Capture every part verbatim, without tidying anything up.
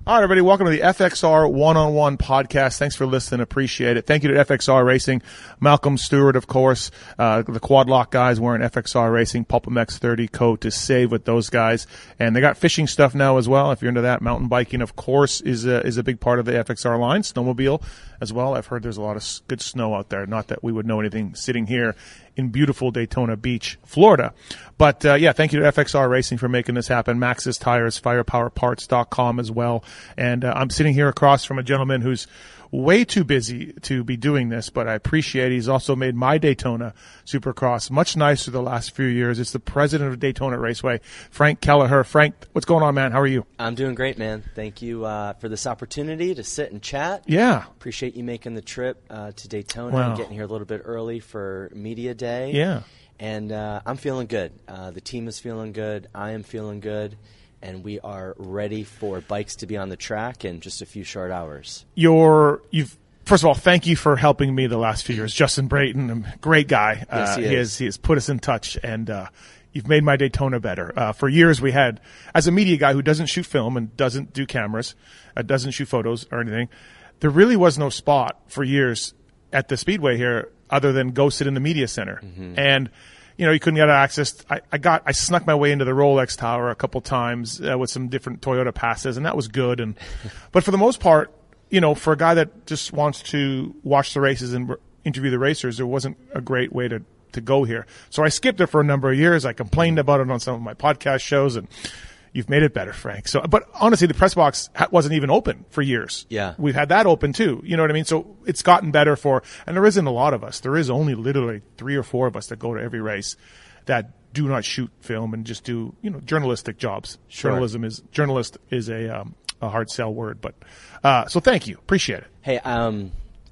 All right, everybody, welcome to the F X R One-on-One podcast. Thanks for listening. Appreciate it. Thank you to F X R Racing. Malcolm Stewart, of course, uh, the Quad Lock guys wearing F X R Racing, Pulp M X thirty code to save with those guys. And they got fishing stuff now as well. If you're into that, mountain biking, of course, is a, is a big part of the F X R line. Snowmobile as well. I've heard there's a lot of good snow out there. Not that we would know anything sitting here in beautiful Daytona Beach, Florida. But, uh, yeah, thank you to F X R Racing for making this happen. Maxxis Tires, firepower parts dot com as well. And uh, I'm sitting here across from a gentleman who's way too busy to be doing this, but I appreciate it. He's also made my Daytona Supercross much nicer the last few years. It's the president of Daytona Raceway, Frank Kelleher. Frank, what's going on, man? How are you? I'm doing great, man. Thank you uh, for this opportunity to sit and chat. Yeah. Appreciate you making the trip uh, to Daytona Wow. and getting here a little bit early for Media Day. Yeah. And uh, I'm feeling good. Uh, the team is feeling good. I am feeling good. And we are ready for bikes to be on the track in just a few short hours. You're, you've, first of all, thank you for helping me the last few years. Justin Brayton, a great guy. Yes, he uh, is. He has, he has put us in touch, and uh, you've made my Daytona better. Uh, for years we had, as a media guy who doesn't shoot film and doesn't do cameras, uh, doesn't shoot photos or anything, there really was no spot for years at the Speedway here other than go sit in the media center. Mm-hmm. And you know, you couldn't get access. I, I got, I snuck my way into the Rolex Tower a couple times uh, with some different Toyota passes, and that was good. And, but for the most part, you know, for a guy that just wants to watch the races and r- interview the racers, there wasn't a great way to, to go here. So I skipped it for a number of years. I complained about it on some of my podcast shows, and you've made it better, Frank. So, but honestly, the press box ha- wasn't even open for years. Yeah. We've had that open too. You know what I mean? So it's gotten better for, and there isn't a lot of us. There is only literally three or four of us that go to every race that do not shoot film and just do, you know, journalistic jobs. Sure. Journalism is, journalist is a, um, a hard sell word, but, uh, so thank you. Appreciate it. Hey, um,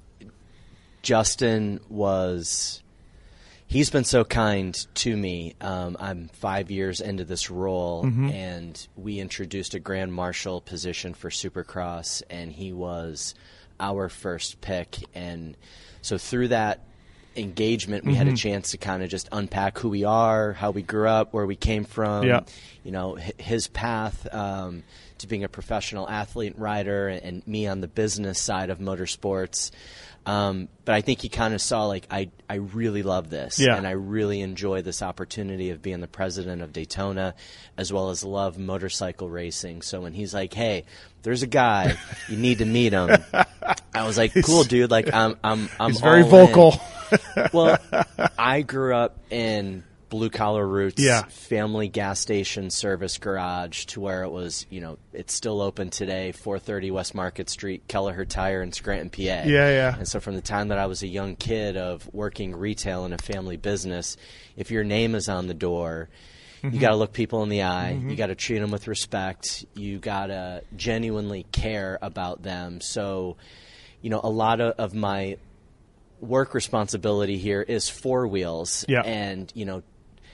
Justin was... He's been so kind to me. Um, I'm five years into this role, mm-hmm. and we introduced a Grand Marshal position for Supercross, and he was our first pick. And so through that engagement, we mm-hmm. had a chance to kind of just unpack who we are, how we grew up, where we came from, yeah. you know, his path um, to being a professional athlete and rider, and me on the business side of motorsports. Um, but I think he kind of saw, like, I, I really love this, yeah. and I really enjoy this opportunity of being the president of Daytona, as well as love motorcycle racing. So when he's like, hey, there's a guy, you need to meet him, I was like, cool, dude. Like, I'm, I'm, I'm He's very all vocal. Well, I grew up in blue-collar roots, yeah. family gas station service garage, to where it was, you know, it's still open today, four thirty West Market Street, Kelleher Tire in Scranton, P A. Yeah, yeah. And so from the time that I was a young kid of working retail in a family business, if your name is on the door, mm-hmm. you got to look people in the eye. Mm-hmm. You got to treat them with respect. You got to genuinely care about them. So, you know, a lot of, of my work responsibility here is four wheels. Yeah. And, you know,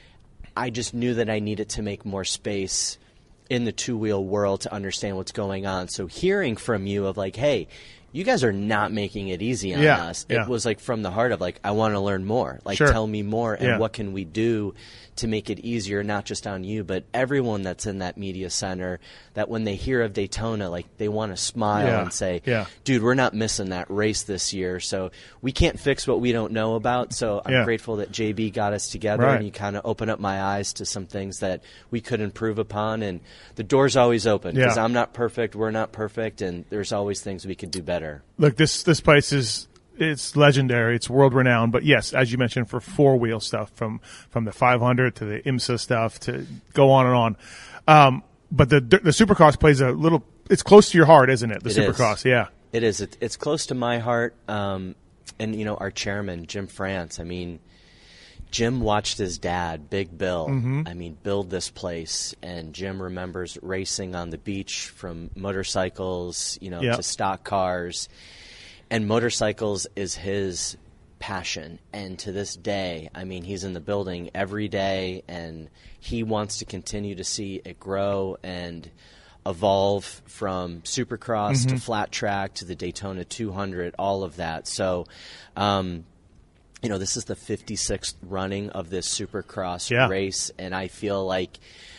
I just knew that I needed to make more space in the two-wheel world to understand what's going on. So hearing from you of like, hey, you guys are not making it easy on yeah, us. Yeah. It was like from the heart of like, I want to learn more. Like, sure. tell me more, and yeah. what can we do to make it easier, not just on you, but everyone that's in that media center, that when they hear of Daytona, like, they want to smile yeah. and say, yeah. dude, we're not missing that race this year. So we can't fix what we don't know about. So I'm yeah. grateful that J B got us together, right. and you kind of open up my eyes to some things that we could improve upon. And the door's always open, because yeah. I'm not perfect, we're not perfect, and there's always things we could do better. Look, this this place is, it's legendary. It's world renowned. But yes, as you mentioned, for four wheel stuff, from from the five hundred to the IMSA stuff, to go on and on. Um, but the the Supercross plays a little. It's close to your heart, isn't it? The it Supercross, is. yeah. It is. It, it's close to my heart. Um, and you know, our chairman, Jim France. I mean, Jim watched his dad, Big Bill, mm-hmm. I mean, build this place. And Jim remembers racing on the beach, from motorcycles, you know, yep. to stock cars. And motorcycles is his passion. And to this day, I mean, he's in the building every day, and he wants to continue to see it grow and evolve from Supercross mm-hmm. to flat track to the Daytona two hundred, all of that. So, um, you know, this is the fifty-sixth running of this Supercross yeah. race, and I feel like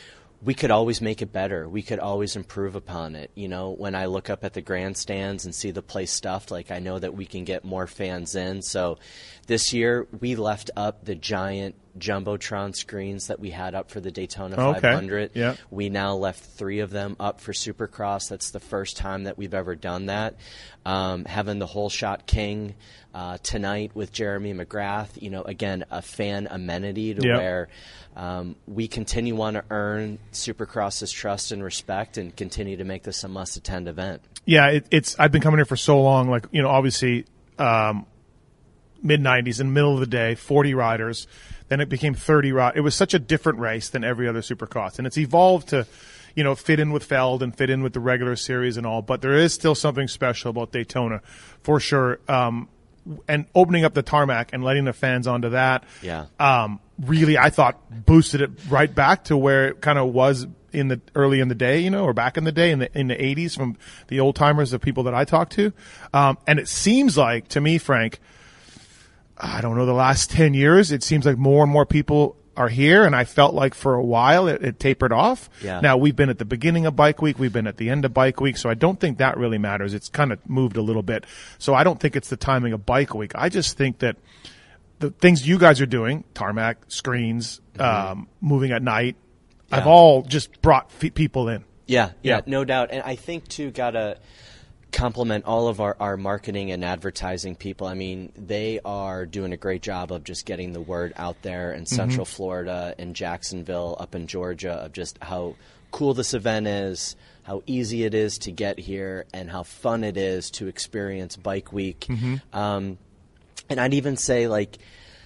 we could always make it better. We could always improve upon it. You know, when I look up at the grandstands and see the place stuffed, like I know that we can get more fans in. So this year we left up the giant Jumbotron screens that we had up for the Daytona okay. five hundred. Yeah. We now left three of them up for Supercross. That's the first time that we've ever done that. Um, having the Whole Shot King uh, tonight with Jeremy McGrath, you know, again, a fan amenity to yep. where um, we continue on to earn Supercross's trust and respect and continue to make this a must-attend event. Yeah, it, it's. I've been coming here for so long. Like, you know, obviously, um, mid nineties, in the middle of the day, forty riders. Then it became thirty riders. It was such a different race than every other Supercross, and it's evolved to, you know, fit in with Feld and fit in with the regular series and all. But there is still something special about Daytona, for sure. Um, and opening up the tarmac and letting the fans onto that, yeah, um, really, I thought boosted it right back to where it kind of was in the early in the day, you know, or back in the day in the in the eighties from the old timers, the people that I talked to. Um, and it seems like, to me, Frank, I don't know, the last ten years, it seems like more and more people are here, and I felt like for a while it, it tapered off. Yeah. Now, we've been at the beginning of Bike Week, we've been at the end of Bike Week, so I don't think that really matters. It's kind of moved a little bit. So I don't think it's the timing of Bike Week. I just think that the things you guys are doing, tarmac, screens, mm-hmm. um, moving at night, yeah. have all just brought f- people in. Yeah, yeah, yeah, no doubt. And I think, too, gotta compliment all of our, our marketing and advertising people. I mean, they are doing a great job of just getting the word out there in Central mm-hmm. Florida and Jacksonville, up in Georgia, of just how cool this event is, how easy it is to get here, and how fun it is to experience Bike Week. Mm-hmm. Um, and I'd even say, like,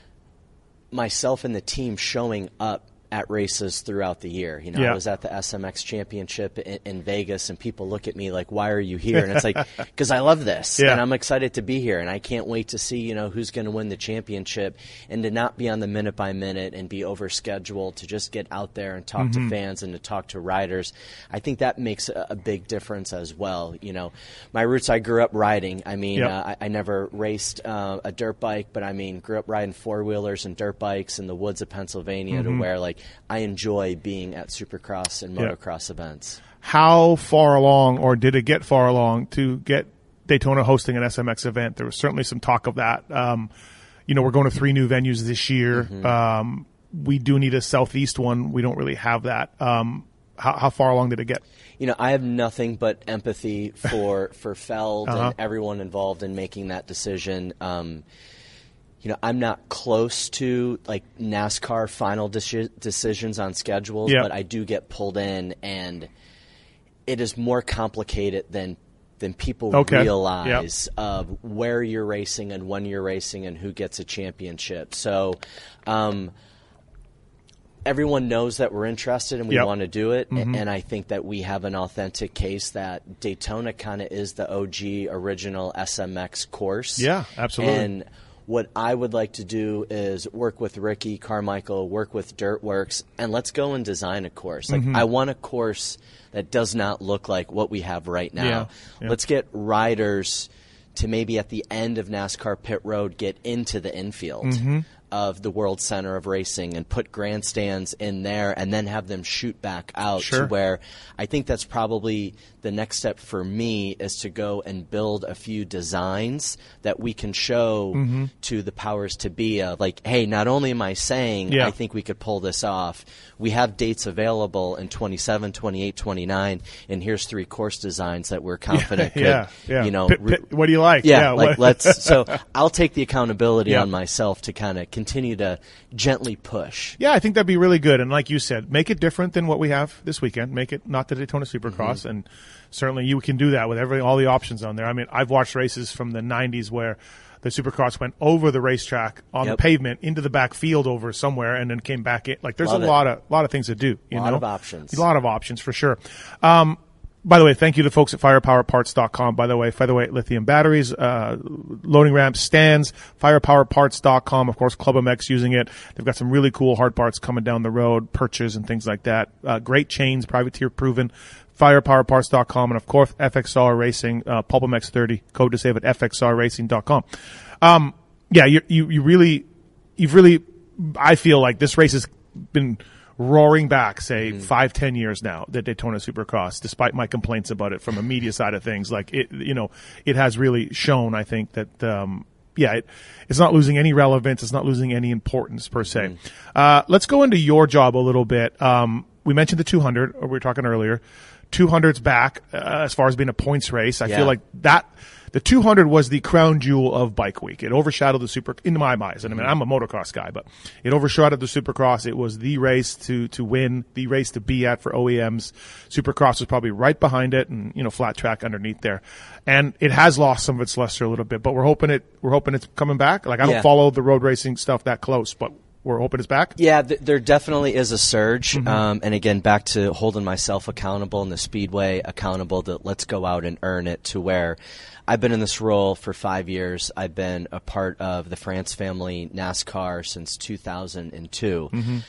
myself and the team showing up at races throughout the year. You know, yeah. I was at the S M X Championship in, in Vegas, and people look at me like, why are you here? And it's like, because I love this, yeah. and I'm excited to be here, and I can't wait to see, you know, who's going to win the championship, and to not be on the minute by minute and be overscheduled, to just get out there and talk mm-hmm. to fans and to talk to riders. I think that makes a, a big difference as well. You know, my roots, I grew up riding. I mean, yep. uh, I, I never raced uh, a dirt bike, but I mean, grew up riding four-wheelers and dirt bikes in the woods of Pennsylvania mm-hmm. to where, like, I enjoy being at Supercross and motocross yeah. events. How far along, or did it get far along, to get Daytona hosting an S M X event? There was certainly some talk of that. Um, you know, we're going to three new venues this year. Mm-hmm. Um, we do need a Southeast one. We don't really have that. Um, how, how far along did it get? You know, I have nothing but empathy for, for Feld uh-huh. and everyone involved in making that decision. Um, You know, I'm not close to, like, NASCAR final deci- decisions on schedules, yep. but I do get pulled in, and it is more complicated than than people okay. realize yep. of where you're racing and when you're racing and who gets a championship. So um, everyone knows that we're interested and we yep. want to do it, mm-hmm. and I think that we have an authentic case that Daytona kind of is the O G original S M X course. Yeah, absolutely. And what I would like to do is work with Ricky Carmichael, work with Dirtworks, and let's go and design a course. Like, mm-hmm. I want a course that does not look like what we have right now. Yeah. Yeah. Let's get riders to maybe at the end of NASCAR pit road get into the infield mm-hmm. of the World Center of Racing and put grandstands in there, and then have them shoot back out sure. to where I think that's probably the next step for me, is to go and build a few designs that we can show mm-hmm. to the powers to be of, like, hey, not only am I saying yeah. I think we could pull this off, we have dates available in twenty-seven, twenty-eight, twenty-nine, and here's three course designs that we're confident yeah, could, yeah, yeah. you know, P- p- what do you like? Yeah, yeah like let's. So I'll take the accountability yeah. on myself to kind of continue to gently push. Yeah, I think that'd be really good. And like you said, make it different than what we have this weekend. Make it not the Daytona Supercross, mm-hmm. and certainly you can do that with every all the options on there. I mean, I've watched races from the nineties where the Supercross went over the racetrack on yep. the pavement into the back field over somewhere, and then came back in. Like, there's Love a it. lot of lot of things to do. You a lot know? of options. A lot of options for sure. Um, By the way, thank you to the folks at firepower parts dot com. By the way, featherweight lithium batteries, uh, loading ramps, stands, firepower parts dot com. Of course, Club M X using it. They've got some really cool hard parts coming down the road, perches and things like that. Uh, great chains, privateer proven. firepower parts dot com, and of course, F X R Racing, uh, Pulp M X thirty, code to save at F X R racing dot com. Um, yeah, you, you, you really, you've really, I feel like this race has been roaring back, say mm. five, ten years now, the Daytona Supercross, despite my complaints about it from a media side of things, like it, you know, it has really shown, I think that, um, yeah, it, it's not losing any relevance. It's not losing any importance per se. Mm. Uh, let's go into your job a little bit. Um, we mentioned the two hundred, or we were talking earlier. two hundred's back uh, as far as being a points race. I yeah. feel like that the two hundred was the crown jewel of Bike Week. It overshadowed the Super in my eyes. And I mean, I'm a motocross guy, but it overshadowed the Supercross. It was the race to to win, the race to be at for O E Ms. Supercross was probably right behind it, and you know, flat track underneath there. And it has lost some of its luster a little bit, but we're hoping it we're hoping it's coming back. Like I don't yeah. follow the road racing stuff that close, but we're hoping it's back. Yeah, th- there definitely is a surge. Mm-hmm. Um, and again, back to holding myself accountable and the Speedway accountable that let's go out and earn it, to where I've been in this role for five years. I've been a part of the France family NASCAR since two thousand two. Mm-hmm.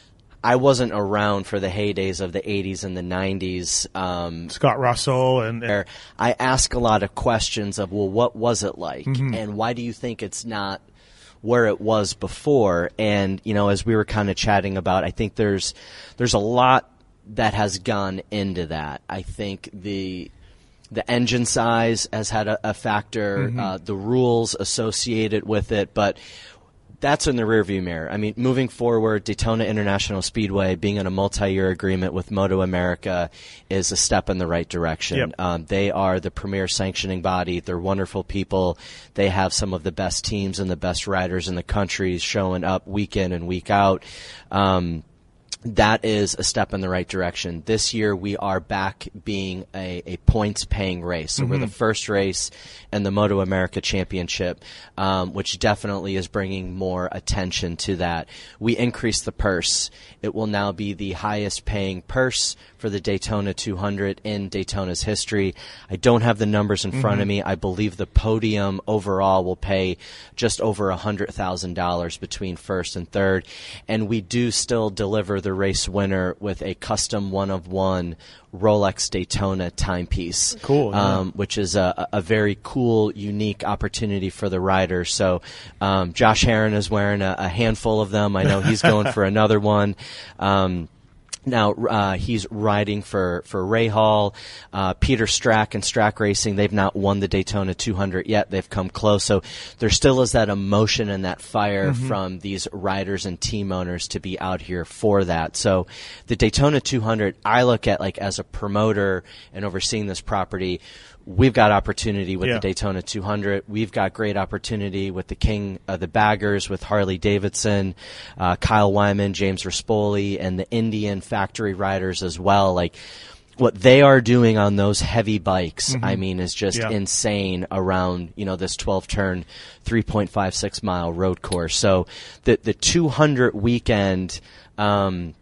I wasn't around for the heydays of the eighties and the nineties. Um, Scott Russell. and, and I ask a lot of questions of, well, what was it like? Mm-hmm. And why do you think it's not where it was before? And, you know, as we were kind of chatting about, I think there's there's a lot that has gone into that. I think the the engine size has had a, a factor, mm-hmm. uh, the rules associated with it, but that's in the rearview mirror. I mean, moving forward, Daytona International Speedway being in a multi-year agreement with Moto America is a step in the right direction. Yep. Um, they are the premier sanctioning body. They're wonderful people. They have some of the best teams and the best riders in the country showing up week in and week out. Um, that is a step in the right direction. This year we are back being a, a points-paying race. So mm-hmm. we're the first race in the Moto America Championship, um, which definitely is bringing more attention to that. We increased the purse. It will now be the highest-paying purse for the Daytona two hundred in Daytona's history. I don't have the numbers in mm-hmm. front of me. I believe the podium overall will pay just over one hundred thousand dollars between first and third. And we do still deliver the race winner with a custom one-of-one Rolex Daytona timepiece. Cool. Yeah. Um, which is a, a very cool, unique opportunity for the rider. So um, Josh Herron is wearing a, a handful of them. I know he's going for another one. Um, Now, uh, he's riding for, for Rahal. Uh, Peter Strack and Strack Racing, they've not won the Daytona two hundred yet. They've come close. So there still is that emotion and that fire mm-hmm. from these riders and team owners to be out here for that. So the Daytona two hundred, I look at like as a promoter and overseeing this property, we've got opportunity with yeah. the Daytona two hundred. We've got great opportunity with the King of the Baggers, with Harley Davidson, uh, Kyle Wyman, James Rispoli, and the Indian factory riders as well. Like, what they are doing on those heavy bikes, mm-hmm. I mean, is just yeah. insane around, you know, this twelve-turn, three point five six mile road course. So the the two hundred weekend, um,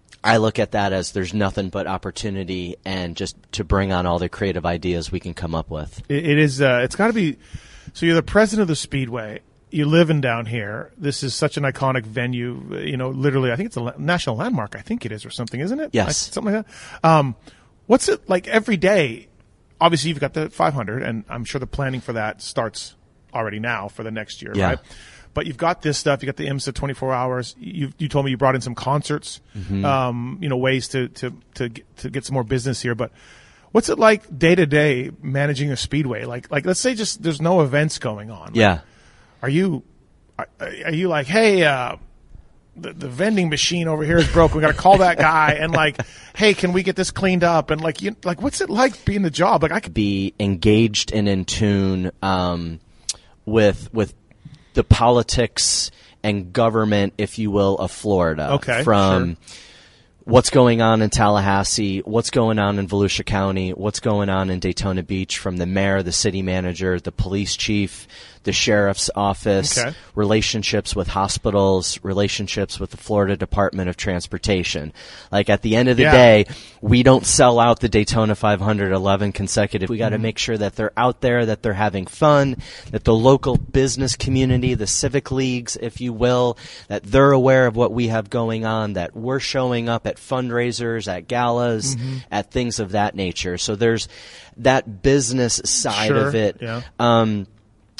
I look at that as there's nothing but opportunity, and just to bring on all the creative ideas we can come up with. It, it is. Uh, it's got to be. So you're the president of the Speedway. You're living down here. This is such an iconic venue. You know, literally, I think it's a national landmark. I think it is, or something, isn't it? Yes, I, something like that. Um, what's it like every day? Obviously, you've got the five hundred, and I'm sure the planning for that starts already now for the next year, yeah. right? But you've got this stuff. You got the IMSA twenty-four hours. You you told me you brought in some concerts, mm-hmm. um, you know, ways to to to get, to get some more business here. But what's it like day to day managing a speedway? Like like let's say just there's no events going on. Like, yeah. Are you are, are you like, hey, uh, the the vending machine over here is broke. We got to call that guy and like, hey, can we get this cleaned up? And like you like what's it like being the job? Like I could be engaged and in tune um, with with. the politics and government, if you will, of Florida. Okay, From sure. what's going on in Tallahassee, what's going on in Volusia County, what's going on in Daytona Beach, from the mayor, the city manager, the police chief, the sheriff's office, okay. relationships with hospitals, relationships with the Florida Department of Transportation. Like, at the end of the yeah. day, we don't sell out the Daytona five hundred eleven consecutive. We got to mm-hmm. make sure that they're out there, that they're having fun, that the local business community, the civic leagues, if you will, that they're aware of what we have going on, that we're showing up at fundraisers, at galas, mm-hmm. at things of that nature. So there's that business side sure. of it. Yeah. Um,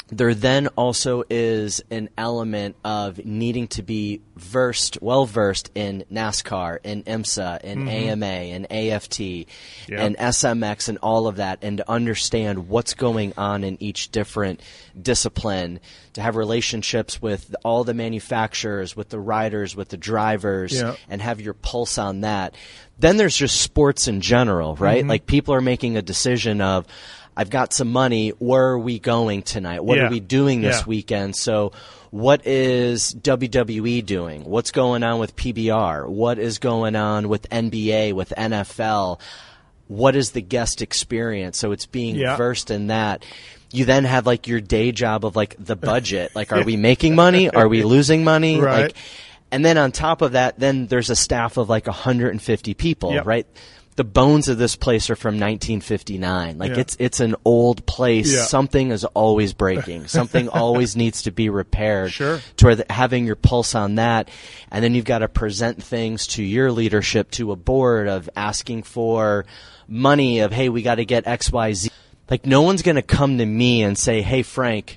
there then also is an element of needing to be versed, well versed in NASCAR, in IMSA, in mm-hmm. A M A, in A F T, yep. and S M X, and all of that, and to understand what's going on in each different discipline, to have relationships with all the manufacturers, with the riders, with the drivers, yep. and have your pulse on that. Then there's just sports in general, right? Mm-hmm. Like people are making a decision of, I've got some money. Where are we going tonight? What yeah. are we doing this yeah. weekend? So what is W W E doing? What's going on with P B R? What is going on with N B A, with N F L? What is the guest experience? So it's being yeah. versed in that. You then have like your day job of like the budget. Like, are we making money? Are we losing money? Right. Like, and then on top of that, then there's a staff of like one hundred fifty people, yep. right? The bones of this place are from nineteen fifty-nine. Like yeah. it's it's an old place. Yeah. Something is always breaking. Something always needs to be repaired. Sure. To where the, having your pulse on that, and then you've got to present things to your leadership, to a board of asking for money. Of hey, we got to get X, Y, Z. Like no one's going to come to me and say, hey, Frank,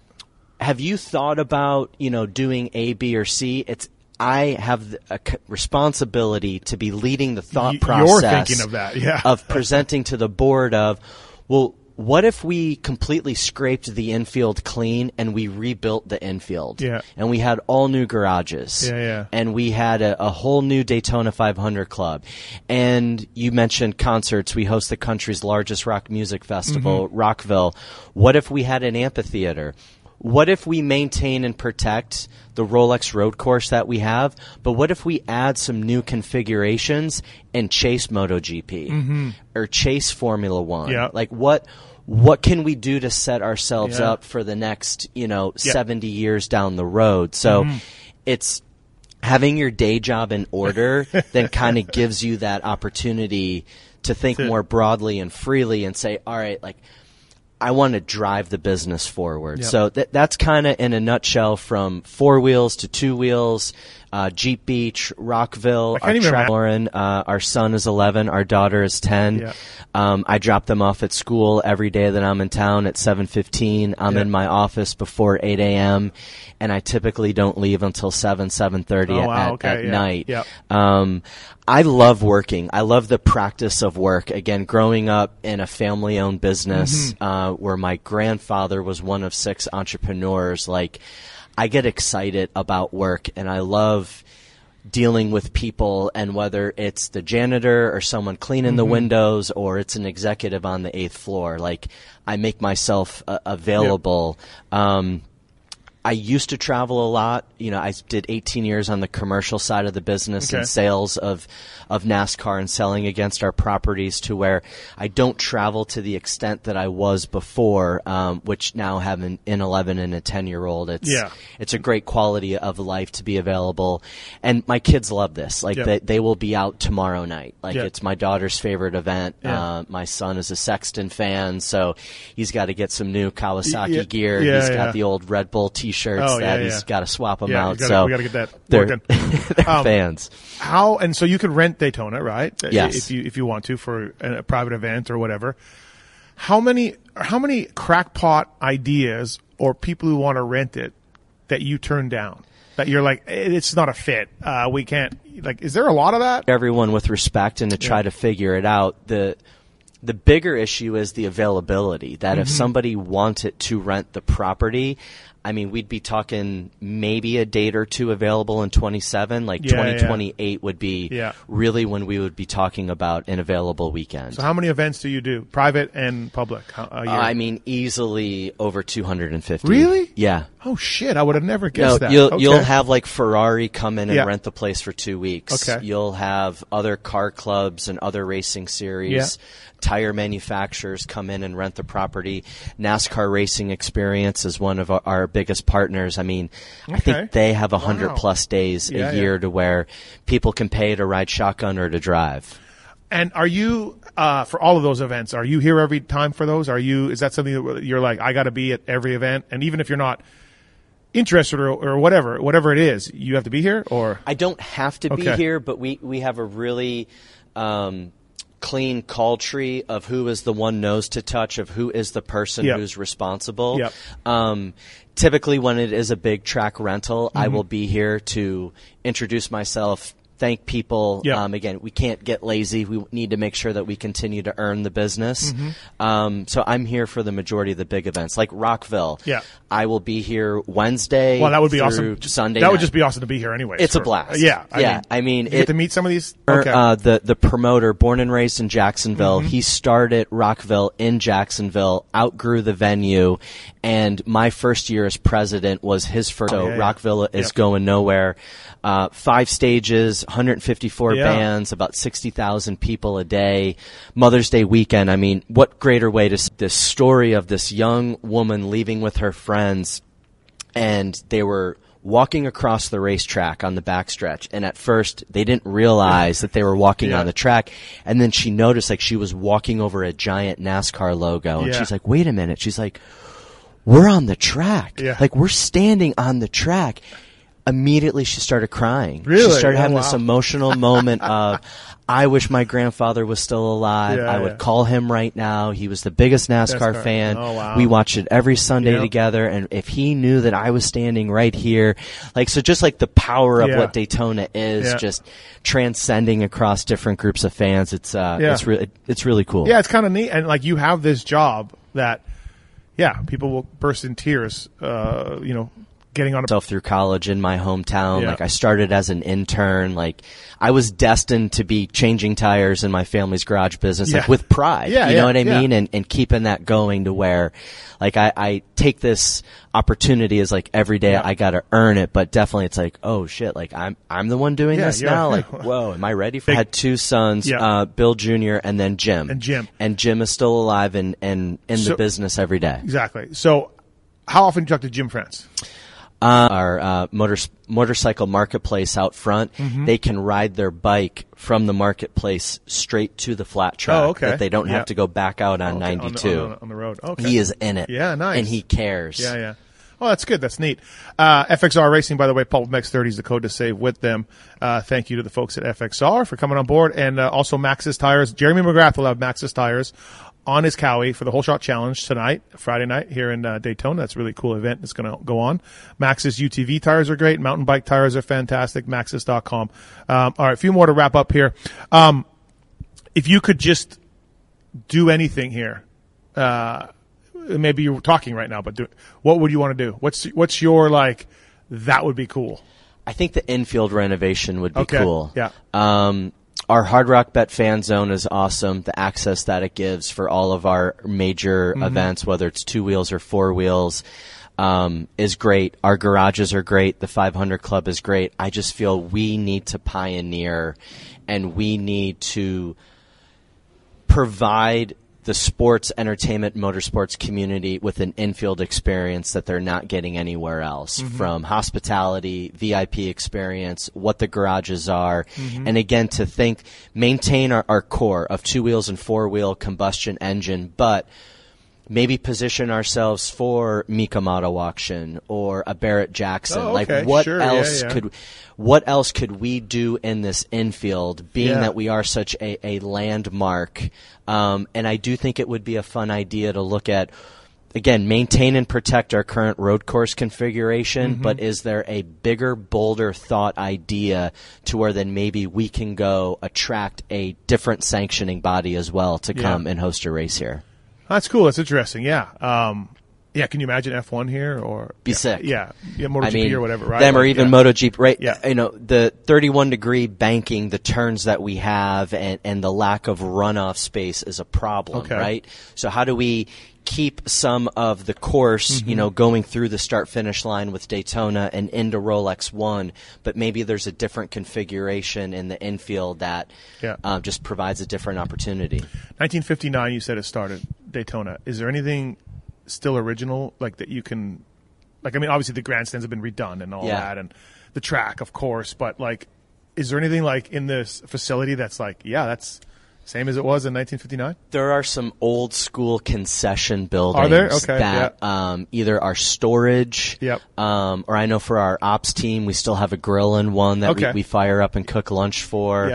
have you thought about you know doing A, B, or C? It's I have a responsibility to be leading the thought process. You're thinking of that, yeah. of presenting to the board of, well, what if we completely scraped the infield clean and we rebuilt the infield? Yeah. And we had all new garages. Yeah, yeah. And we had a, a whole new Daytona five hundred club. And you mentioned concerts. We host the country's largest rock music festival, mm-hmm. Rockville. What if we had an amphitheater? What if we maintain and protect the Rolex road course that we have, but what if we add some new configurations and chase MotoGP mm-hmm. or chase Formula One? Yep. Like what what can we do to set ourselves yeah. up for the next, you know, yep. seventy years down the road? So mm-hmm. it's having your day job in order then kind of gives you that opportunity to think to, more broadly and freely and say, all right, like I want to drive the business forward. Yep. So th- that's kind of in a nutshell from four wheels to two wheels, uh, Jeep Beach, Rockville, I can't our even Lauren, uh, our son is eleven, our daughter is ten. Yep. Um, I drop them off at school every day that I'm in town at seven fifteen. I'm yep. in my office before eight a.m. and I typically don't leave until seven, seven thirty oh, at, wow, at, okay, at yeah. night. Yep. Um, I love working. I love the practice of work. Again, growing up in a family-owned business mm-hmm. uh, where my grandfather was one of six entrepreneurs, like I get excited about work, and I love dealing with people, and whether it's the janitor or someone cleaning mm-hmm. the windows or it's an executive on the eighth floor, like I make myself uh, available. Yep. Um, I used to travel a lot. You know, I did eighteen years on the commercial side of the business okay. and sales of, of NASCAR and selling against our properties, to where I don't travel to the extent that I was before, um, which now have an, an eleven and a ten-year-old. It's, yeah. it's a great quality of life to be available. And my kids love this. Like, yep. they, they will be out tomorrow night. Like, yep. it's my daughter's favorite event. Yeah. Uh, my son is a Sexton fan, so he's got to get some new Kawasaki yeah. gear. Yeah, he's yeah. got the old Red Bull t T-shirts oh, that yeah, he's yeah. got to swap them yeah, out. Gotta, so we got to get that they're, working. they're um, fans. How and so you could rent Daytona, right? Yes. If you if you want to for a, a private event or whatever. How many how many crackpot ideas or people who want to rent it that you turn down? That you're like, it's not a fit. Uh, we can't. Like, is there a lot of that? Everyone with respect and to try yeah. to figure it out. The The bigger issue is the availability, that mm-hmm. if somebody wanted to rent the property, I mean, we'd be talking maybe a date or two available in twenty-seven. Like yeah, twenty twenty-eight yeah. would be yeah. really when we would be talking about an available weekend. So how many events do you do, private and public, a year? Uh, I mean, easily over two hundred fifty. Really? Yeah. Oh, shit. I would have never guessed no, that. You'll, okay. you'll have like Ferrari come in and yeah. rent the place for two weeks. Okay. You'll have other car clubs and other racing series. Yeah. Tire manufacturers come in and rent the property. NASCAR Racing Experience is one of our, our biggest partners. I mean, okay. I think they have one hundred wow. plus days yeah, a year yeah. to where people can pay to ride shotgun or to drive. And are you, uh, for all of those events, are you here every time for those? Are you, is that something that you're like, I got to be at every event? And even if you're not interested or, or whatever, whatever it is, you have to be here? Or I don't have to okay. be here, but we, we have a really, um, clean call tree of who is the one nose to touch, of who is the person Yep. who's responsible. Yep. Um, typically when it is a big track rental, Mm-hmm. I will be here to introduce myself, thank people. Yep. Um, again, we can't get lazy. We need to make sure that we continue to earn the business. Mm-hmm. Um, so I'm here for the majority of the big events, like Rockville. Yeah. I will be here Wednesday. Well, that would be through awesome. Sunday. That night. would just be awesome to be here anyway. It's a blast. Yeah. I yeah. Mean, I mean, you get it, to meet some of these. Okay. uh, the the promoter, born and raised in Jacksonville, Mm-hmm. he started Rockville in Jacksonville, outgrew the venue, and my first year as president was his first. So yeah, yeah. Rockville is Yep. going nowhere. Uh, five stages, one hundred fifty-four Yeah. bands, about sixty thousand people a day. Mother's Day weekend. I mean, what greater way to see this story of this young woman leaving with her friends, and they were walking across the racetrack on the backstretch, and at first they didn't realize that they were walking Yeah. on the track, and then she noticed like she was walking over a giant NASCAR logo, and Yeah. she's like, wait a minute. She's like, we're on the track. Yeah. Like, we're standing on the track. Immediately she started crying. Really? She started Oh, having wow. this emotional moment of, I wish my grandfather was still alive. Yeah, I would yeah. call him right now. He was the biggest NASCAR, NASCAR. fan. Oh, wow. We watched it every Sunday Yep. together, and if he knew that I was standing right here, like, so just like the power of Yeah. what Daytona is, Yeah. just transcending across different groups of fans, it's uh, Yeah. it's really it's really cool. Yeah, it's kind of neat. And like you have this job that, yeah, people will burst in tears, uh, you know, getting on a. Myself through college in my hometown. Yeah. Like, I started as an intern. Like, I was destined to be changing tires in my family's garage business, Yeah. like, with pride. Yeah, you yeah, know what I yeah. mean? And and keeping that going to where, like, I, I take this opportunity as like every day Yeah. I got to earn it, but definitely it's like, oh shit, like I'm I'm the one doing Yeah, this you're- now. Like, whoa, am I ready for? Big- I had two sons, Yeah. uh, Bill Junior and then Jim. And Jim. And Jim is still alive and and in So- the business every day. Exactly. So, how often do you talk to Jim France? Uh, our uh, motor, motorcycle marketplace out front, Mm-hmm. they can ride their bike from the marketplace straight to the flat track. Oh, okay. That they don't Yeah. have to go back out on Okay, ninety-two. on the, on the road. Okay. He is in it. Yeah, nice. And he cares. Yeah, yeah. Oh, that's good. That's neat. Uh, F X R Racing, by the way, Pulp M X thirty is the code to save with them. Uh, thank you to the folks at F X R for coming on board. And uh, also Maxxis Tires. Jeremy McGrath will have Maxxis Tires on his Cowie for the Whole Shot Challenge tonight, Friday night here in uh, Daytona. That's a really cool event that's going to go on. Maxxis U T V tires are great. Mountain bike tires are fantastic. Maxxis dot com. Um, all right, a few more to wrap up here. Um, if you could just do anything here, uh, maybe you're talking right now, but do, what would you want to do? What's what's your like? That would be cool. I think the infield renovation would be Okay. cool. Yeah. Um, our Hard Rock Bet fan zone is awesome. The access that it gives for all of our major Mm-hmm. events, whether it's two wheels or four wheels, um, is great. Our garages are great. The five hundred Club is great. I just feel we need to pioneer, and we need to provide the sports, entertainment, motorsports community with an infield experience that they're not getting anywhere else, from hospitality, V I P experience, what the garages are. And again, to think, maintain our, our core of two wheels and four wheel combustion engine, but maybe position ourselves for Mika Auto Auction or a Barrett Jackson. Oh, Like, okay. what Sure. Yeah, else yeah. could what else could we do in this infield, being Yeah. that we are such a, a landmark? Um, and I do think it would be a fun idea to look at, again, maintain and protect our current road course configuration, Mm-hmm. but is there a bigger, bolder thought idea to where then maybe we can go attract a different sanctioning body as well to Yeah. come and host a race here? That's cool. That's interesting. Yeah. Um, yeah. Can you imagine F one here or Be yeah, sick. Yeah. Yeah. MotoGP I mean, or whatever. Right. them or Like, even yeah. MotoGP, right? Yeah. You know, the thirty-one degree banking, the turns that we have, and, and the lack of runoff space is a problem, Okay. right? So how do we keep some of the course, Mm-hmm. you know, going through the start-finish line with Daytona and into Rolex One, but maybe there's a different configuration in the infield that Yeah. uh, just provides a different opportunity. nineteen fifty-nine, you said it started Daytona. Is there anything still original, like that you can, like, I mean, obviously the grandstands have been redone and all Yeah. that, and the track, of course, but like, is there anything like in this facility that's like, yeah, that's same as it was in nineteen fifty-nine? There are some old school concession buildings Are there? Okay, that um, either are storage, Yep. um, or I know for our ops team, we still have a grill in one that Okay. we, we fire up and cook lunch for. Yep.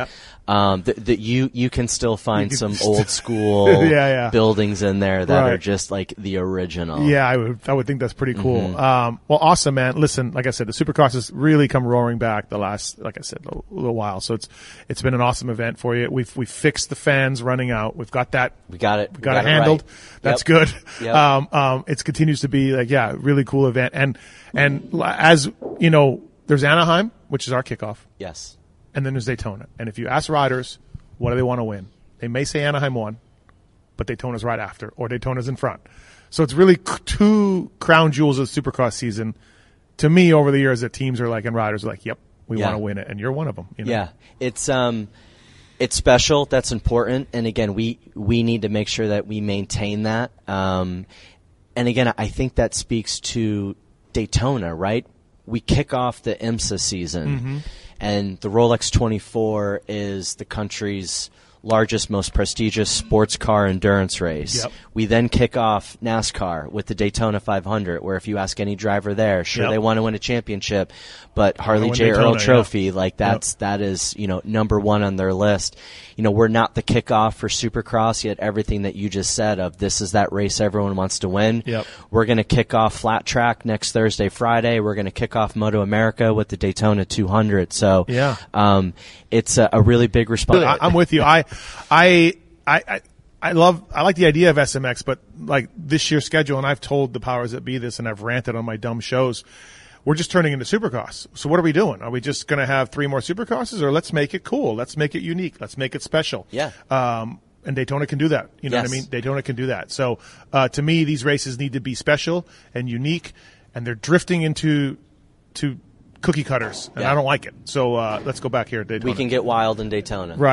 Um, that th- you you can still find can some st- old school yeah, yeah. buildings in there that Right. are just like the original. Yeah, I would I would think that's pretty cool. Mm-hmm. Um, well, awesome, man. Listen, like I said, the Supercross has really come roaring back the last, like I said, little, little while. So it's it's been an awesome event for you. We've we've fixed the fans running out. We've got that. We got it. We got, it handled. Right. That's Yep. good. Yep. Um, um, it continues to be like, yeah, really cool event. And and as you know, there's Anaheim, which is our kickoff, Yes. and then there's Daytona. And if you ask riders, what do they want to win? They may say Anaheim won, but Daytona's right after, or Daytona's in front. So it's really c- two crown jewels of the Supercross season. To me, over the years, that teams are like, and riders are like, yep, we Yeah. want to win it, and you're one of them. You know? Yeah, it's um, it's special. That's important. And again, we we need to make sure that we maintain that. Um, and again, I think that speaks to Daytona, right? We kick off the IMSA season, Mm-hmm. and the Rolex twenty-four is the country's largest, most prestigious sports car endurance race. Yep. We then kick off NASCAR with the Daytona five hundred, where if you ask any driver there, sure, Yep. they want to win a championship, but Harley win J. Daytona, Earl yeah. Trophy, like that's that is, you know, number one on their list. You know, we're not the kickoff for Supercross, yet everything that you just said of this is that race everyone wants to win. Yep. We're going to kick off flat track next Thursday, Friday. We're going to kick off Moto America with the Daytona two hundred. So, Yeah. um, it's a, a really big response. I, I'm with you. I, I, I, I, I love, I like the idea of S M X, but like this year's schedule, and I've told the powers that be this, and I've ranted on my dumb shows. We're just turning into Supercross. So what are we doing? Are we just going to have three more Supercrosses, or let's make it cool? Let's make it unique. Let's make it special. Yeah. Um, and Daytona can do that. You know Yes. what I mean? Daytona can do that. So, uh, to me, these races need to be special and unique, and they're drifting into, to cookie cutters, and Yeah. I don't like it. So, uh, let's go back here at Daytona. we can get wild in Daytona. Right.